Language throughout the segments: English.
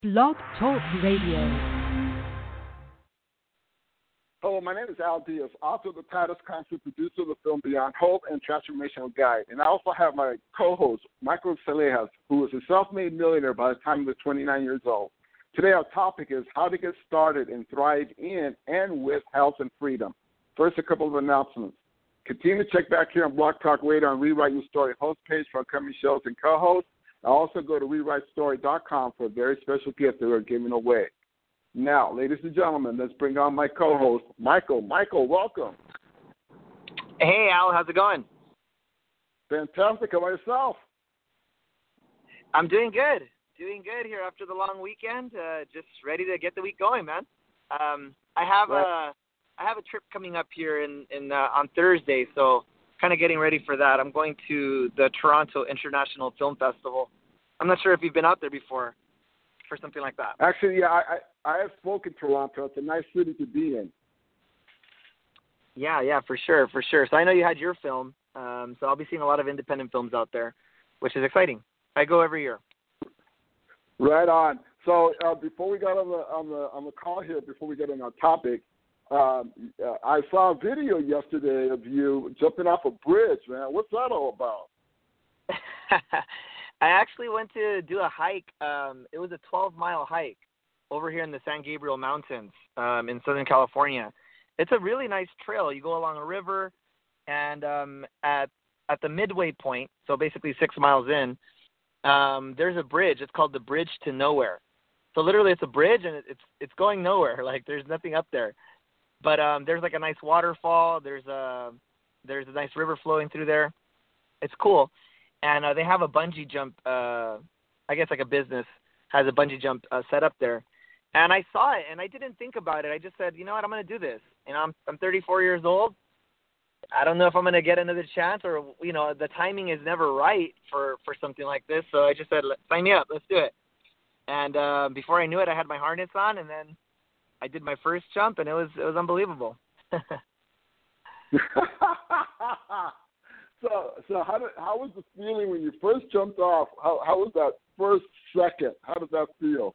Blog Talk Radio. Hello, my name is Al Diaz, author of the Titus Concert, producer of the film Beyond Hope and Transformational Guide. And I also have my co-host, Michael Salejas, who was a self-made millionaire by the time he was 29 years old. Today our topic is how to get started and thrive in and with health and freedom. First, a couple of announcements. Continue to check back here on Blog Talk Radio and Rewrite Your Story host page for upcoming shows and co-hosts. Also go to rewritestory.com for a very special gift that we're giving away. Now, ladies and gentlemen, let's bring on my co-host, Michael. Michael, welcome. Hey, Al, how's it going? Fantastic. How about yourself? I'm doing good. Doing good here after the long weekend. Just ready to get the week going, man. I have a trip coming up here on Thursday, so kind of getting ready for that. I'm going to the Toronto International Film Festival. I'm not sure if you've been out there before for something like that. Actually, yeah, I have spoken Toronto. It's a nice city to be in. Yeah, for sure. So I know you had your film, so I'll be seeing a lot of independent films out there, which is exciting. I go every year. Right on. So before we got on the call here, before we get on our topic, I saw a video yesterday of you jumping off a bridge, man. What's that all about? I actually went to do a hike. It was a 12-mile hike over here in the San Gabriel Mountains in Southern California. It's a really nice trail. You go along a river, and at the midway point, so basically 6 miles in, there's a bridge. It's called the Bridge to Nowhere. So literally it's a bridge, and it's going nowhere. Like, there's nothing up there. But there's like a nice waterfall. There's a nice river flowing through there. It's cool. And they have a bungee jump, I guess like a business has a bungee jump set up there. And I saw it, and I didn't think about it. I just said, you know what, I'm going to do this. And I'm 34 years old. I don't know if I'm going to get another chance, or, you know, the timing is never right for something like this. So I just said, sign me up. Let's do it. And before I knew it, I had my harness on, and then I did my first jump, and it was unbelievable. So how was the feeling when you first jumped off? How was that first second? How did that feel?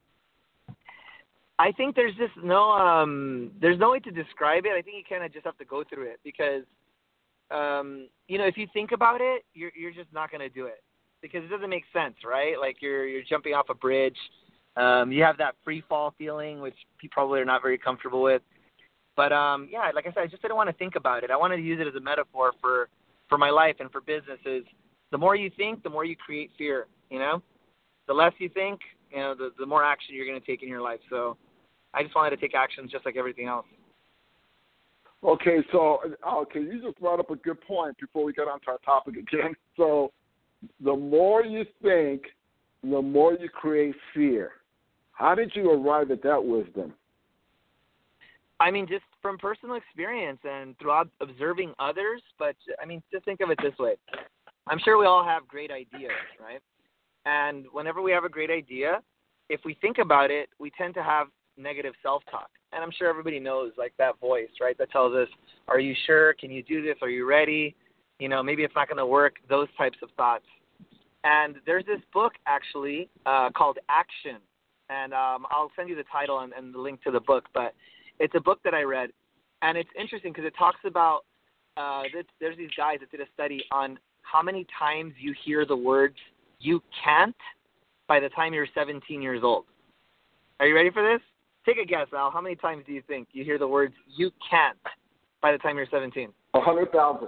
I think there's just there's no way to describe it. I think you kind of just have to go through it because, you know, if you think about it, you're just not going to do it because it doesn't make sense, right? Like you're jumping off a bridge. You have that free fall feeling, which you probably are not very comfortable with. But, yeah, like I said, I just didn't want to think about it. I wanted to use it as a metaphor for my life and for businesses. The more you think, the more you create fear, you know? The less you think, you know, the more action you're going to take in your life. So I just wanted to take action just like everything else. Okay, so you just brought up a good point before we get onto our topic again. So the more you think, the more you create fear. How did you arrive at that wisdom? I mean, just from personal experience and throughout observing others. But, I mean, just think of it this way. I'm sure we all have great ideas, right? And whenever we have a great idea, if we think about it, we tend to have negative self-talk. And I'm sure everybody knows, like, that voice, right, that tells us, are you sure? Can you do this? Are you ready? You know, maybe it's not going to work, those types of thoughts. And there's this book, actually, called Action. And I'll send you the title and the link to the book. But it's a book that I read. And it's interesting because it talks about there's these guys that did a study on how many times you hear the words you can't by the time you're 17 years old. Are you ready for this? Take a guess, Al. How many times do you think you hear the words you can't by the time you're 17? 100,000.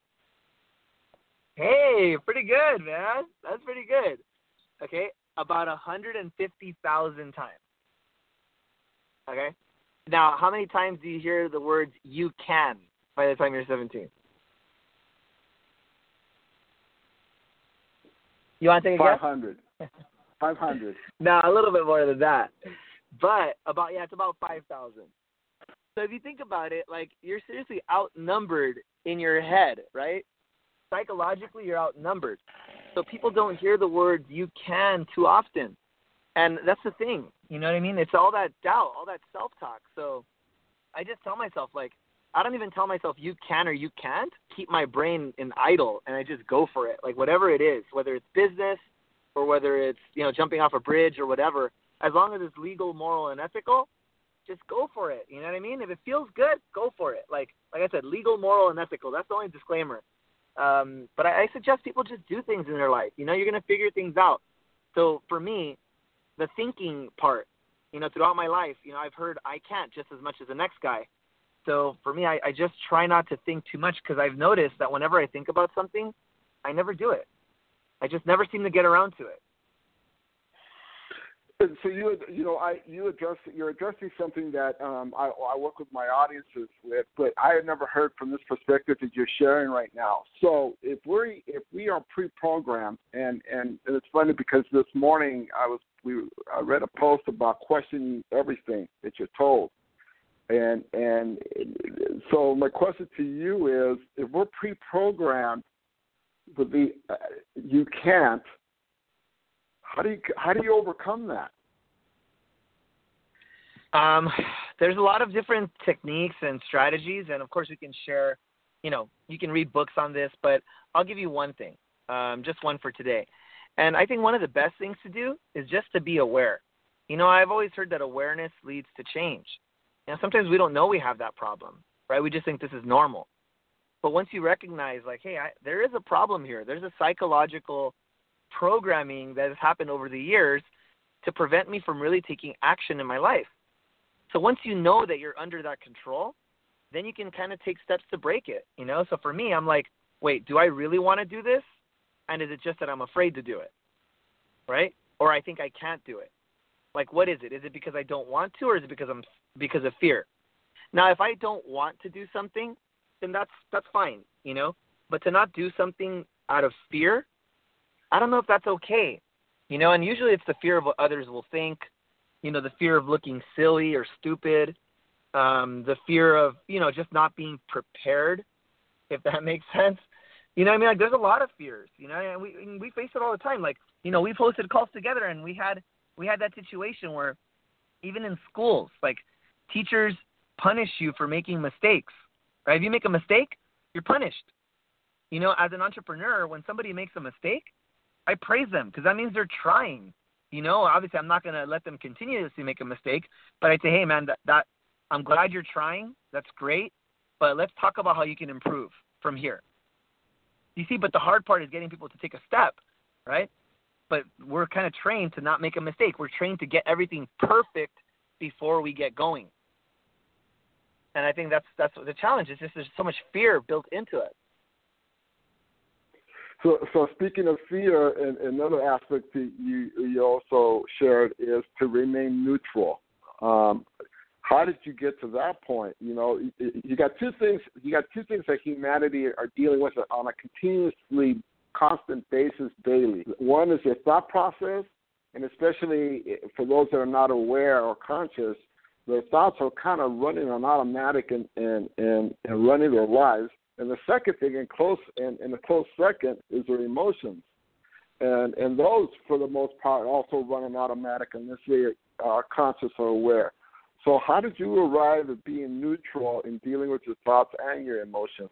Hey, pretty good, man. That's pretty good. Okay, about 150,000 times. Okay? Now, how many times do you hear the words you can by the time you're 17? You want to take a 500. guess? 500. No, a little bit more than that. But it's about 5,000. So if you think about it, like, you're seriously outnumbered in your head, right? Psychologically, you're outnumbered. So people don't hear the words you can too often. And that's the thing. You know what I mean? It's all that doubt, all that self-talk. So I just tell myself, like, I don't even tell myself you can or you can't. Keep my brain in idle, and I just go for it. Like, whatever it is, whether it's business or whether it's, you know, jumping off a bridge or whatever, as long as it's legal, moral, and ethical, just go for it. You know what I mean? If it feels good, go for it. Like I said, legal, moral, and ethical. That's the only disclaimer. But I suggest people just do things in their life. You know, you're going to figure things out. So for me, the thinking part, you know, throughout my life, you know, I've heard I can't just as much as the next guy. So for me, I just try not to think too much, because I've noticed that whenever I think about something, I never do it. I just never seem to get around to it. So you're addressing something that I work with my audiences with, but I had never heard from this perspective that you're sharing right now. So if we are pre-programmed, and it's funny because this morning I read a post about questioning everything that you're told, and so my question to you is, if we're pre-programmed with you can't. How do you overcome that? There's a lot of different techniques and strategies, and of course we can share, you know, you can read books on this, but I'll give you one thing, just one for today. And I think one of the best things to do is just to be aware. You know, I've always heard that awareness leads to change. You know, sometimes we don't know we have that problem, right? We just think this is normal. But once you recognize, like, hey, there is a problem here. There's a psychological programming that has happened over the years to prevent me from really taking action in my life. So once you know that you're under that control, then you can kind of take steps to break it, you know? So for me, I'm like, wait, do I really want to do this? And is it just that I'm afraid to do it, right? Or I think I can't do it. Like, what is it? Is it because I don't want to, or is it because of fear? Now, if I don't want to do something, then that's fine, you know? But to not do something out of fear, I don't know if that's okay, you know, and usually it's the fear of what others will think, you know, the fear of looking silly or stupid, the fear of, you know, just not being prepared, if that makes sense. You know what I mean? Like, there's a lot of fears, you know, and we face it all the time. Like, you know, we've hosted calls together, and we had that situation where even in schools, like, teachers punish you for making mistakes, right? If you make a mistake, you're punished. You know, as an entrepreneur, when somebody makes a mistake, I praise them, because that means they're trying. You know, obviously I'm not going to let them continuously make a mistake, but I'd say, hey, man, that I'm glad you're trying. That's great. But let's talk about how you can improve from here. You see, but the hard part is getting people to take a step, right? But we're kind of trained to not make a mistake. We're trained to get everything perfect before we get going. And I think that's the challenge. It's just there's so much fear built into it. So speaking of fear, and another aspect that you also shared is to remain neutral. How did you get to that point? You know, you got two things. You got two things that humanity are dealing with on a continuously constant basis daily. One is your thought process, and especially for those that are not aware or conscious, their thoughts are kind of running on automatic and running their lives. And the second thing, in a close second, is their emotions. And those, for the most part, also run on automatic unless they are conscious or aware. So how did you arrive at being neutral in dealing with your thoughts and your emotions?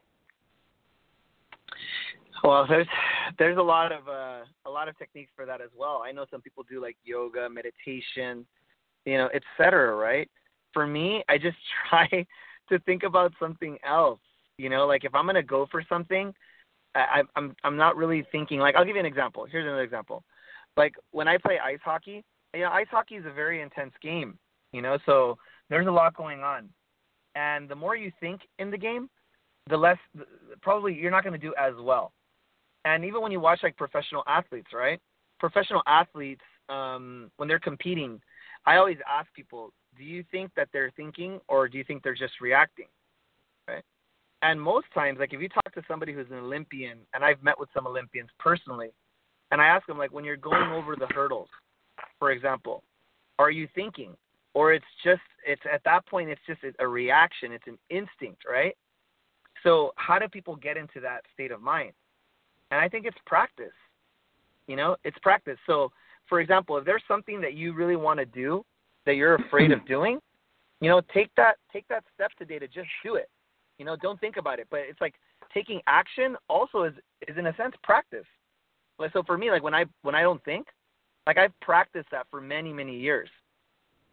Well, there's a lot of techniques for that as well. I know some people do like yoga, meditation, you know, et cetera, right? For me, I just try to think about something else. You know, like if I'm going to go for something, I'm not really thinking, like, I'll give you an example. Here's another example. Like when I play ice hockey, you know, ice hockey is a very intense game, you know, so there's a lot going on. And the more you think in the game, the less, probably you're not going to do as well. And even when you watch like professional athletes, right? Professional athletes, when they're competing, I always ask people, do you think that they're thinking or do you think they're just reacting, right? And most times, like if you talk to somebody who's an Olympian, and I've met with some Olympians personally, and I ask them, like, when you're going over the hurdles, for example, are you thinking? Or it's at that point, it's just a reaction. It's an instinct, right? So how do people get into that state of mind? And I think it's practice. You know, it's practice. So, for example, if there's something that you really want to do that you're afraid of doing, you know, take that step today to just do it. You know, don't think about it. But it's like taking action also is in a sense practice. Like, so for me, like when I don't think, like I've practiced that for many, many years.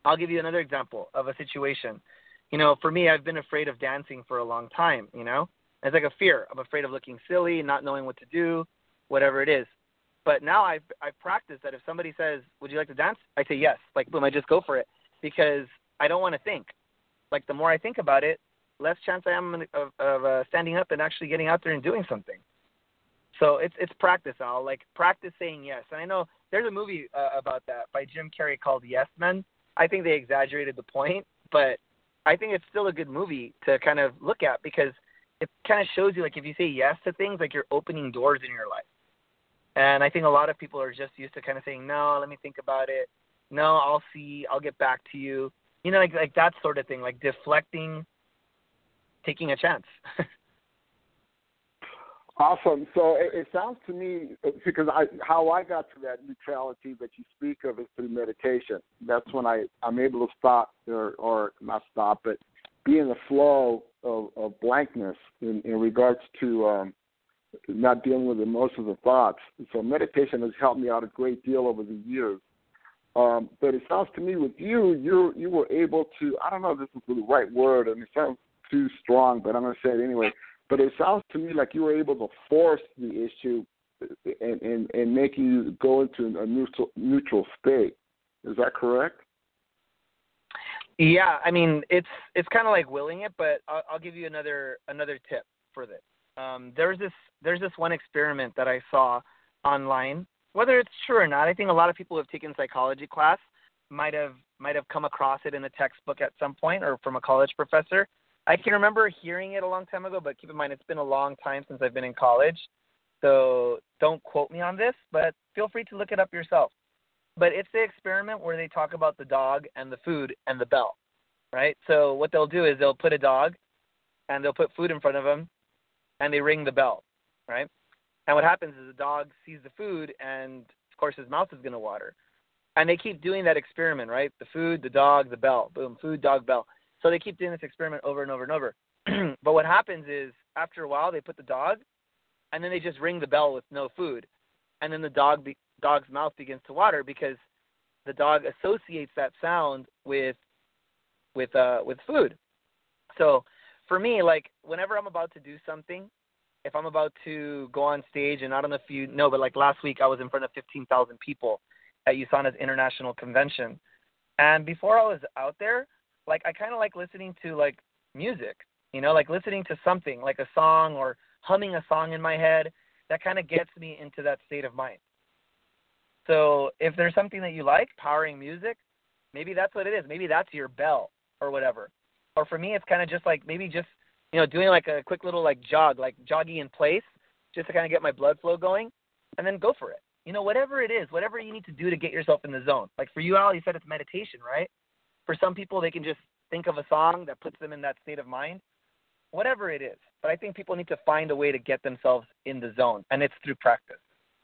I'll give you another example of a situation. You know, for me, I've been afraid of dancing for a long time, you know. It's like a fear. I'm afraid of looking silly, not knowing what to do, whatever it is. But now I've practiced that if somebody says, would you like to dance? I say yes. Like, boom, I just go for it because I don't want to think. Like, the more I think about it, less chance I am of standing up and actually getting out there and doing something. So it's practice, Al. Like, practice saying yes. And I know there's a movie about that by Jim Carrey called Yes Men. I think they exaggerated the point, but I think it's still a good movie to kind of look at because it kind of shows you, like, if you say yes to things, like, you're opening doors in your life. And I think a lot of people are just used to kind of saying, no, let me think about it. No, I'll see. I'll get back to you. You know, like that sort of thing, like deflecting, taking a chance. Awesome. So it sounds to me, because how I got to that neutrality that you speak of is through meditation. That's when I'm able to stop, or not stop, but be in the flow of blankness in regards to not dealing with emotions or thoughts. So meditation has helped me out a great deal over the years. But it sounds to me with you were able to, I don't know if this is the right word, and it sounds too strong, but I'm going to say it anyway. But it sounds to me like you were able to force the issue and make you go into a neutral state. Is that correct? Yeah, I mean, it's kind of like willing it, but I'll give you another tip for this. There's this one experiment that I saw online. Whether it's true or not, I think a lot of people who have taken psychology class might have come across it in a textbook at some point or from a college professor. I can remember hearing it a long time ago, but keep in mind it's been a long time since I've been in college, so don't quote me on this, but feel free to look it up yourself. But it's the experiment where they talk about the dog and the food and the bell, right? So what they'll do is they'll put a dog and they'll put food in front of him and they ring the bell, right? And what happens is the dog sees the food and, of course, his mouth is going to water. And they keep doing that experiment, right? The food, the dog, the bell. Boom, food, dog, bell. So they keep doing this experiment over and over and over. But what happens is after a while they put the dog and then they just ring the bell with no food. And then the dog's mouth begins to water because the dog associates that sound with food. So for me, like whenever I'm about to do something, if I'm about to go on stage, and I don't know if you know, but like last week I was in front of 15,000 people at USANA's International Convention. And before I was out there, like I kind of like listening to like music, you know, like listening to something like a song or humming a song in my head that kind of gets me into that state of mind. So if there's something that you like, powering music, maybe that's what it is. Maybe that's your bell or whatever. Or for me, it's kind of just like maybe just, you know, doing like a quick little like jog, like jogging in place just to kind of get my blood flow going and then go for it. You know, whatever it is, whatever you need to do to get yourself in the zone. Like for you, Al, you said it's meditation, right? For some people, they can just think of a song that puts them in that state of mind, whatever it is. But I think people need to find a way to get themselves in the zone, and it's through practice.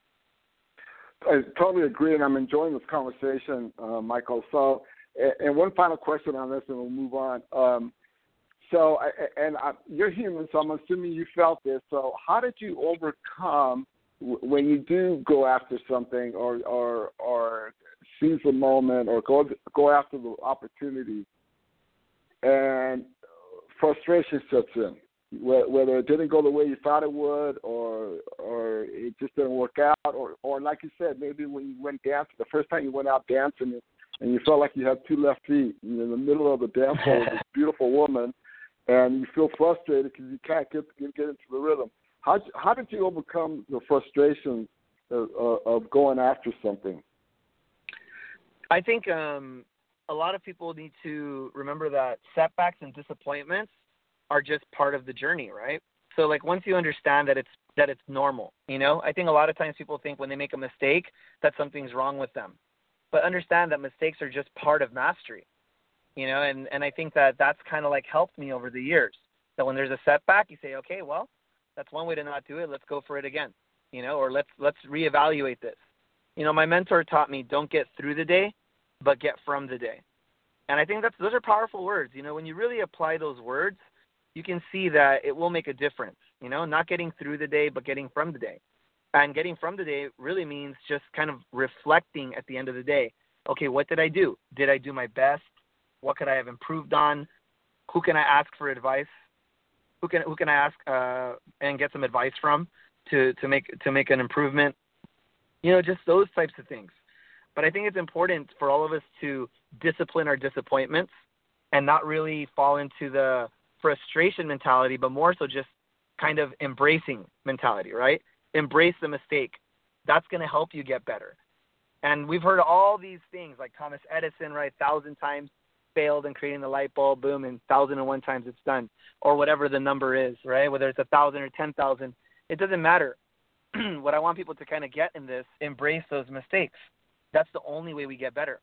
I totally agree, and I'm enjoying this conversation, Michael. So, and one final question on this, and we'll move on. You're human, so I'm assuming you felt this. So how did you overcome when you do go after something or seize a moment or go after the opportunity and frustration sets in, whether it didn't go the way you thought it would or it just didn't work out, or like you said, maybe when you went dancing, the first time you went out dancing and you felt like you had two left feet and you're in the middle of the dance floor with this beautiful woman and you feel frustrated because you can't get into the rhythm. How did you overcome the frustration of going after something? I think a lot of people need to remember that setbacks and disappointments are just part of the journey, right? So like once you understand that it's normal, you know, I think a lot of times people think when they make a mistake that something's wrong with them. But understand that mistakes are just part of mastery, you know, and I think that that's kind of like helped me over the years. That when there's a setback, you say, okay, well, that's one way to not do it. Let's go for it again, you know, or let's reevaluate this. You know, my mentor taught me don't get through the day, but get from the day. And I think those are powerful words. You know, when you really apply those words, you can see that it will make a difference, you know, not getting through the day, but getting from the day. And getting from the day really means just kind of reflecting at the end of the day. Okay, what did I do? Did I do my best? What could I have improved on? Who can I ask for advice? Who can I ask and get some advice from to make an improvement? Just those types of things. But I think it's important for all of us to discipline our disappointments and not really fall into the frustration mentality, but more so just kind of embracing mentality, right? Embrace the mistake. That's going to help you get better. And we've heard all these things like Thomas Edison, right? 1,000 times failed in creating the light bulb, boom, and 1,001 times it's done, or whatever the number is, right? Whether it's 1,000 or 10,000, it doesn't matter. What I want people to kind of get in this, embrace those mistakes. That's the only way we get better.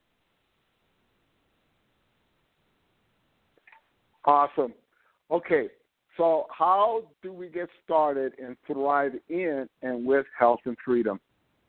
Awesome. Okay, so how do we get started and thrive in and with health and freedom?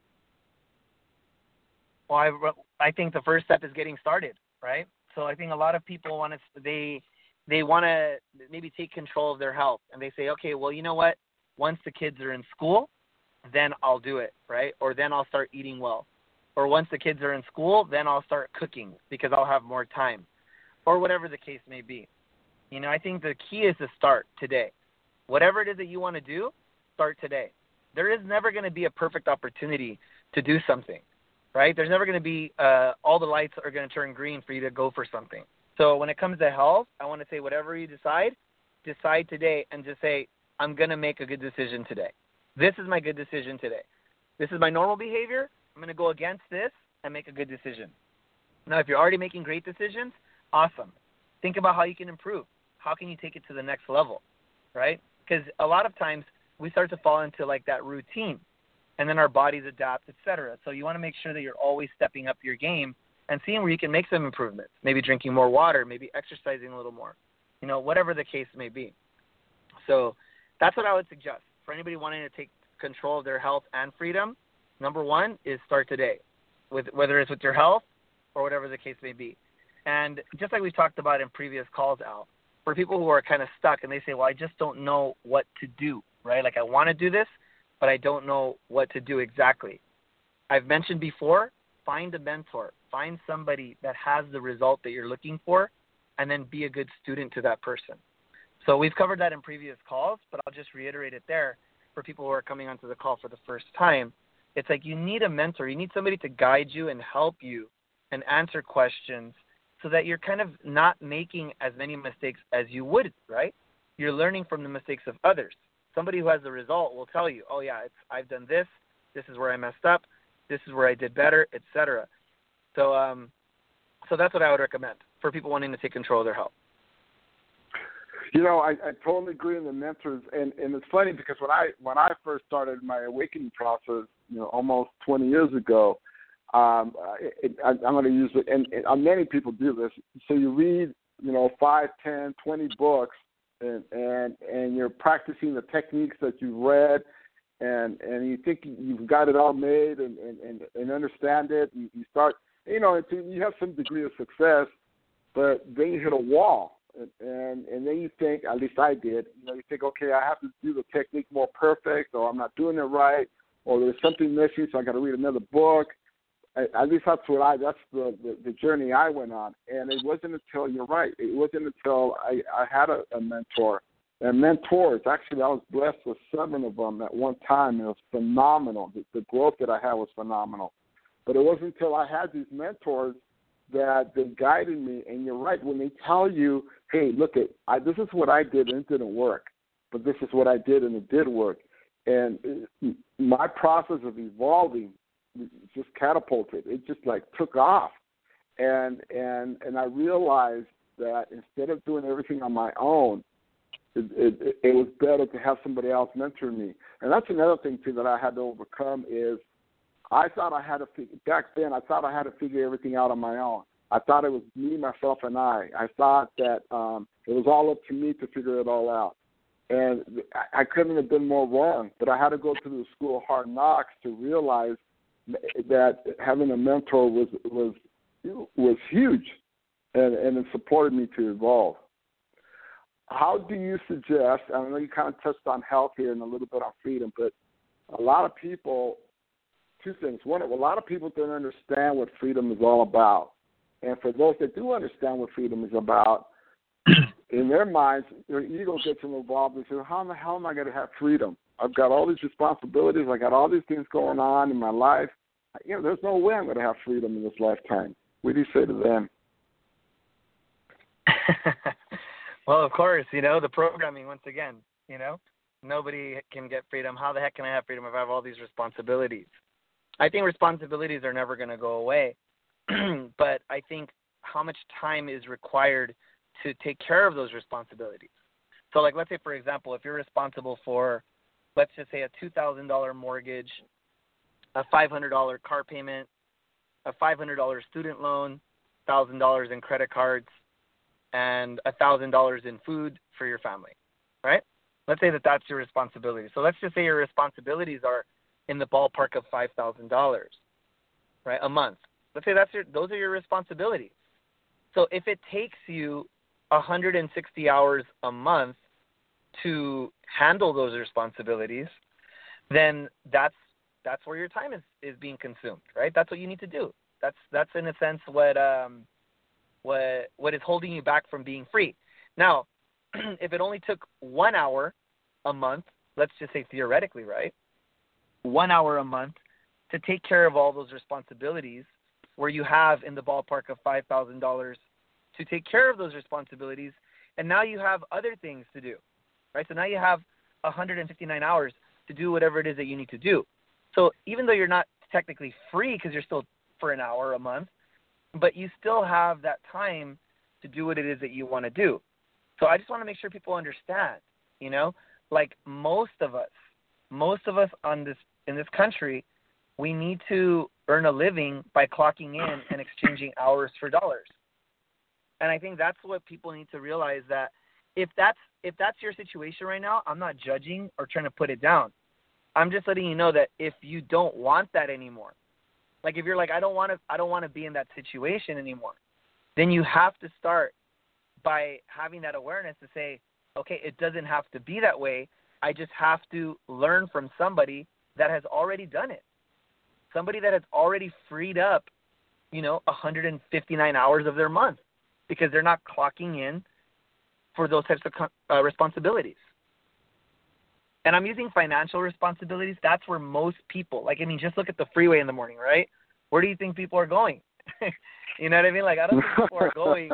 Well, I think the first step is getting started, right? So I think a lot of people want to, they want to maybe take control of their health, and they say, okay, well, you know what? Once the kids are in school, then I'll do it, right? Or then I'll start eating well. Or once the kids are in school, then I'll start cooking because I'll have more time, or whatever the case may be. I think the key is to start today. Whatever it is that you want to do, start today. There is never going to be a perfect opportunity to do something, right? There's never going to be all the lights are going to turn green for you to go for something. So when it comes to health, I want to say whatever you decide today and just say, I'm going to make a good decision today. This is my good decision today. This is my normal behavior. I'm going to go against this and make a good decision. Now, if you're already making great decisions, awesome. Think about how you can improve. How can you take it to the next level, right? Because a lot of times we start to fall into like that routine, and then our bodies adapt, etc. So you want to make sure that you're always stepping up your game and seeing where you can make some improvements, maybe drinking more water, maybe exercising a little more, whatever the case may be. So that's what I would suggest. For anybody wanting to take control of their health and freedom, number one is start today, whether it's with your health or whatever the case may be. And just like we talked about in previous calls, Al, for people who are kind of stuck and they say, well, I just don't know what to do, right? Like I want to do this, but I don't know what to do exactly. I've mentioned before, find a mentor. Find somebody that has the result that you're looking for, and then be a good student to that person. So we've covered that in previous calls, but I'll just reiterate it there for people who are coming onto the call for the first time. It's like you need a mentor. You need somebody to guide you and help you and answer questions so that you're kind of not making as many mistakes as you would, right? You're learning from the mistakes of others. Somebody who has the result will tell you, oh, yeah, I've done this. This is where I messed up. This is where I did better, etc. So that's what I would recommend for people wanting to take control of their health. I totally agree on the mentors, and it's funny because when I first started my awakening process, almost 20 years ago, I'm going to use it, and many people do this. So you read, 5, 10, 20 books, and you're practicing the techniques that you've read, and you think you've got it all made and understand it, and you start, you have some degree of success, but then you hit a wall. And then you think, at least I did, you think, okay, I have to do the technique more perfect, or I'm not doing it right, or there's something missing, so I got to read another book. At least that's the journey I went on. And it wasn't until, you're right, it wasn't until I had a mentor. And mentors, actually, I was blessed with 7 of them at one time, and it was phenomenal. The growth that I had was phenomenal. But it wasn't until I had these mentors that they guided me. And you're right, when they tell you, hey, look, this is what I did and it didn't work, but this is what I did and it did work. And my process of evolving just catapulted. It just took off. And I realized that instead of doing everything on my own, it was better to have somebody else mentor me. And that's another thing, too, that I had to overcome is I thought I had to figure everything out on my own. I thought it was me, myself, and I. I thought that it was all up to me to figure it all out. And I couldn't have been more wrong, but I had to go to the school of hard knocks to realize that having a mentor was huge, and it supported me to evolve. How do you suggest, I know you kind of touched on health here and a little bit on freedom, but a lot of people, 2 things. One, a lot of people don't understand what freedom is all about. And for those that do understand what freedom is about, in their minds, their ego gets them involved and says, how in the hell am I going to have freedom? I've got all these responsibilities. I got all these things going on in my life. There's no way I'm going to have freedom in this lifetime. What do you say to them? Well, of course, the programming, once again, nobody can get freedom. How the heck can I have freedom if I have all these responsibilities? I think responsibilities are never going to go away, but I think how much time is required to take care of those responsibilities. So, like, let's say, for example, if you're responsible for, let's just say, a $2,000 mortgage, a $500 car payment, a $500 student loan, $1,000 in credit cards, and $1,000 in food for your family, right? Let's say that that's your responsibility. So let's just say your responsibilities are in the ballpark of $5,000, right, a month. Let's say those are your responsibilities. So if it takes you 160 hours a month to handle those responsibilities, then that's where your time is being consumed, right? That's what you need to do. That's in a sense what is holding you back from being free. Now, if it only took 1 hour a month, let's just say theoretically, right? 1 hour a month to take care of all those responsibilities, where you have in the ballpark of $5,000 to take care of those responsibilities, and now you have other things to do, right? So now you have 159 hours to do whatever it is that you need to do. So even though you're not technically free because you're still for an hour a month, but you still have that time to do what it is that you want to do. So I just want to make sure people understand, like most of us in this country, we need to earn a living by clocking in and exchanging hours for dollars. And I think that's what people need to realize, that if that's your situation right now, I'm not judging or trying to put it down. I'm just letting you know that if you don't want that anymore, like if you're like, I don't want to be in that situation anymore, then you have to start by having that awareness to say, okay, it doesn't have to be that way. I just have to learn from somebody that has already done it. Somebody that has already freed up, 159 hours of their month, because they're not clocking in for those types of responsibilities. And I'm using financial responsibilities. That's where most people, just look at the freeway in the morning, right? Where do you think people are going? You know what I mean? Like, I don't think people are going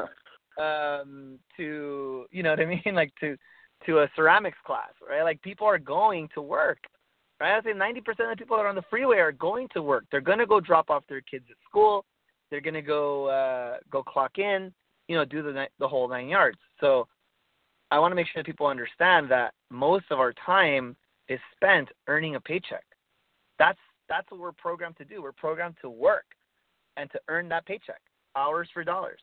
to, you know what I mean? Like to a ceramics class, right? Like, people are going to work, right? I say 90% of the people that are on the freeway are going to work. They're going to go drop off their kids at school. They're going to go clock in, do the whole 9 yards. So I want to make sure that people understand that most of our time is spent earning a paycheck. That's what we're programmed to do. We're programmed to work and to earn that paycheck, hours for dollars.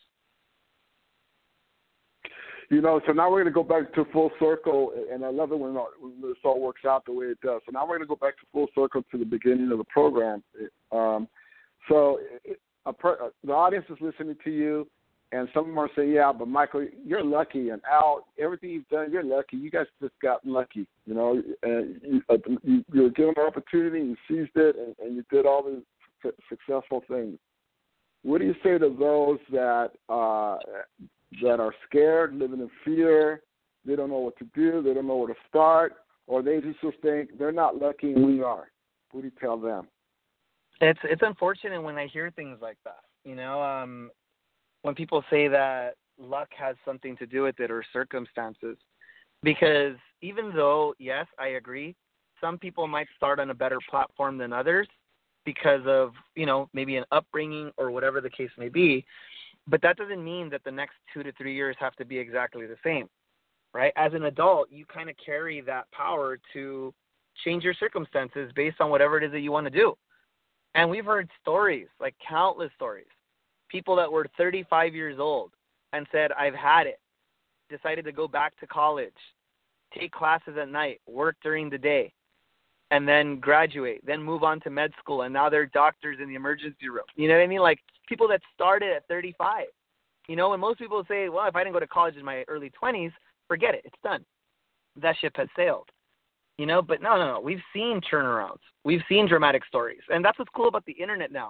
So now we're going to go back to full circle, and I love it when this all works out the way it does. So now we're going to go back to full circle to the beginning of the program. The audience is listening to you, and some of them are saying, yeah, but Michael, you're lucky, and Al, everything you've done, you're lucky. You guys just got lucky, and you were given an opportunity, you seized it, and you did all these successful things. What do you say to those that are scared, living in fear, they don't know what to do, they don't know where to start, or they just think they're not lucky and we are? What do you tell them? It's unfortunate when I hear things like that, when people say that luck has something to do with it or circumstances, because even though, yes, I agree, some people might start on a better platform than others because of, maybe an upbringing or whatever the case may be. But that doesn't mean that the next 2 to 3 years have to be exactly the same, right? As an adult, you kind of carry that power to change your circumstances based on whatever it is that you want to do. And we've heard stories, like countless stories, people that were 35 years old and said, I've had it, decided to go back to college, take classes at night, work during the day, and then graduate, then move on to med school, and now they're doctors in the emergency room. You know what I mean? Like, people that started at 35. And most people say, well, if I didn't go to college in my early 20s, forget it. It's done. That ship has sailed. But no. We've seen turnarounds. We've seen dramatic stories. And that's what's cool about the internet now,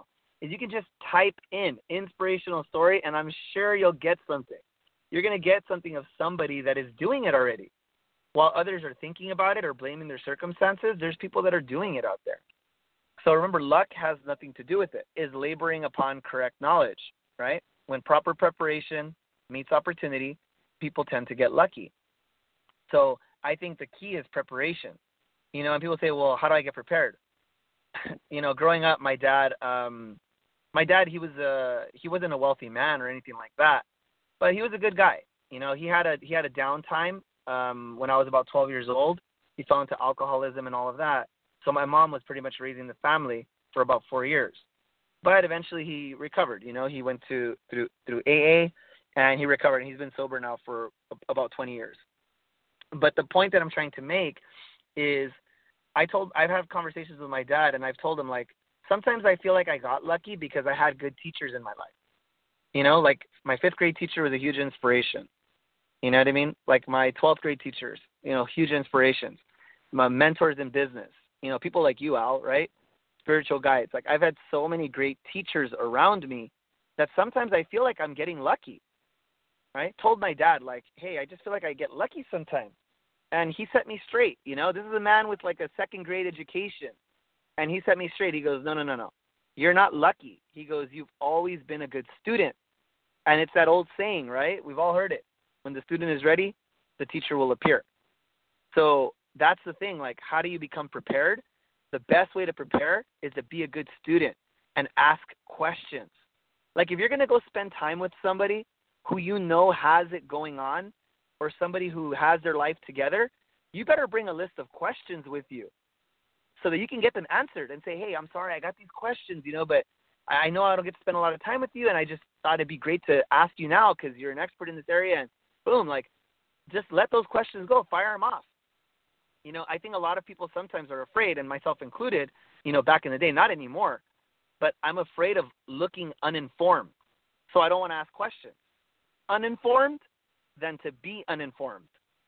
is you can just type in inspirational story, and I'm sure you'll get something. You're going to get something of somebody that is doing it already. While others are thinking about it or blaming their circumstances, there's people that are doing it out there. So remember, luck has nothing to do with it. Is laboring upon correct knowledge, right? When proper preparation meets opportunity, people tend to get lucky. So I think the key is preparation. You know, and people say, well, how do I get prepared? You know, growing up, my dad, he wasn't a wealthy man or anything like that, but he was a good guy. You know, he had a downtime when I was about 12 years old. He fell into alcoholism and all of that. So my mom was pretty much raising the family for about 4 years. But eventually he recovered. You know, he went through AA and he recovered. And he's been sober now for about 20 years. But the point that I'm trying to make is I've had conversations with my dad, and I've told him, like, sometimes I feel like I got lucky because I had good teachers in my life. You know, like my 5th grade teacher was a huge inspiration. You know what I mean? Like my 12th grade teachers, you know, huge inspirations. My mentors in business, you know, people like you, Al, right? Spiritual guides. Like I've had so many great teachers around me that sometimes I feel like I'm getting lucky, right? Told my dad, like, hey, I just feel like I get lucky sometimes. And he set me straight, you know. This is a man with like a 2nd grade education. And he set me straight. He goes, no. You're not lucky. He goes, you've always been a good student. And it's that old saying, right? We've all heard it. When the student is ready, the teacher will appear. So that's the thing. Like, how do you become prepared? The best way to prepare is to be a good student and ask questions. Like if you're going to go spend time with somebody who you know has it going on, or somebody who has their life together, you better bring a list of questions with you so that you can get them answered and say, hey, I'm sorry, I got these questions, you know, but I know I don't get to spend a lot of time with you, and I just thought it'd be great to ask you now because you're an expert in this area, and boom, like, just let those questions go, fire them off. You know, I think a lot of people sometimes are afraid, and myself included, you know, back in the day, not anymore, but I'm afraid of looking uninformed, so I don't want to ask questions. Uninformed than to be uninformed.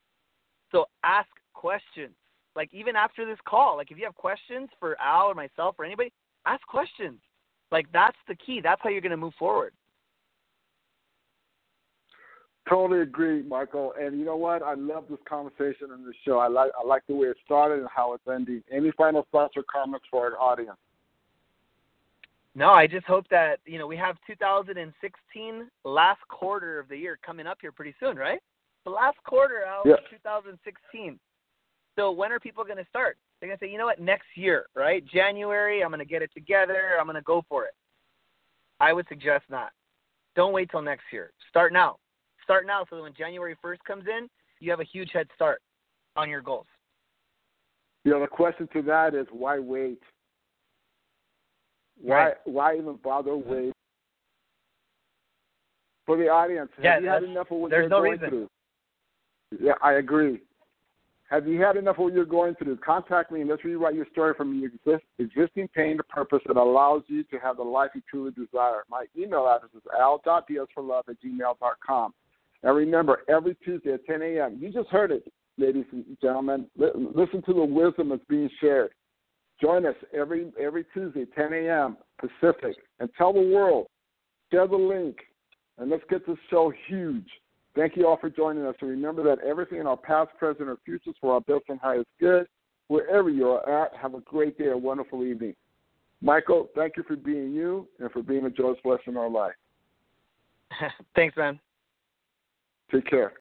So ask questions. Like even after this call, like if you have questions for Al or myself or anybody, ask questions. Like that's the key. That's how you're going to move forward. Totally agree, Michael. And you know what? I love this conversation and this show. I like the way it started and how it's ending. Any final thoughts or comments for our audience? No, I just hope that, you know, we have 2016, last quarter of the year coming up here pretty soon, right? The last quarter out of 2016. So when are people going to start? They're going to say, you know what, next year, right? January, I'm going to get it together. I'm going to go for it. I would suggest not. Don't wait till next year. Start now. Start now so that when January 1st comes in, you have a huge head start on your goals. You know, the question to that is, why wait? Why even bother wait? For the audience, have you had enough of what you're going through? Yeah, I agree. Have you had enough of what you're going through? Contact me and let's rewrite your story from your existing pain to purpose that allows you to have the life you truly desire. My email address is al.diazforlove@gmail.com. And remember, every Tuesday at 10 a.m., you just heard it, ladies and gentlemen. Listen to the wisdom that's being shared. Join us every Tuesday, 10 a.m. Pacific, and tell the world, share the link, and let's get this show huge. Thank you all for joining us. And remember that everything in our past, present, or futures for our best and highest good, wherever you are at, have a great day, a wonderful evening. Michael, thank you for being you and for being a joyous blessing in our life. Thanks, man. Take care.